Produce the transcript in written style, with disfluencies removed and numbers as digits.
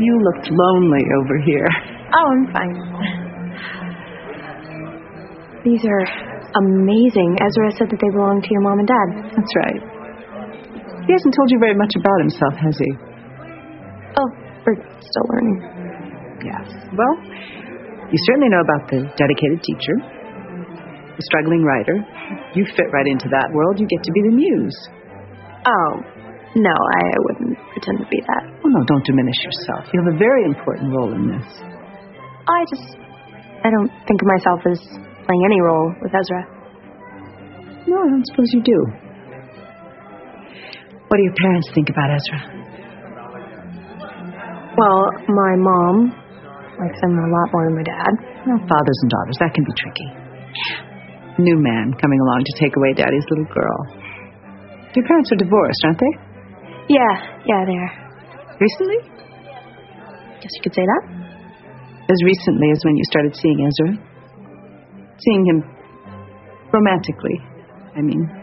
You looked lonely over here. Oh, I'm fine. These are amazing. Ezra said that they belong to your mom and dad. That's right. He hasn't told you very much about himself, has he? Oh, we're still learning. Yes. Well, you certainly know about the dedicated teacher, the struggling writer. You fit right into that world. You get to be the muse. Oh, no, I wouldn't pretend to be that. Oh, no, don't diminish yourself. You have a very important role in this. I don't think of myself as playing any role with Ezra. No, I don't suppose you do. What do your parents think about Ezra? Well, my mom likes him a lot more than my dad. Well, fathers and daughters, that can be tricky. New man coming along to take away Daddy's little girl. Your parents are divorced, aren't they? Yeah, they are. Recently? Guess you could say that. As recently as when you started seeing Ezra? Seeing him romantically, I mean.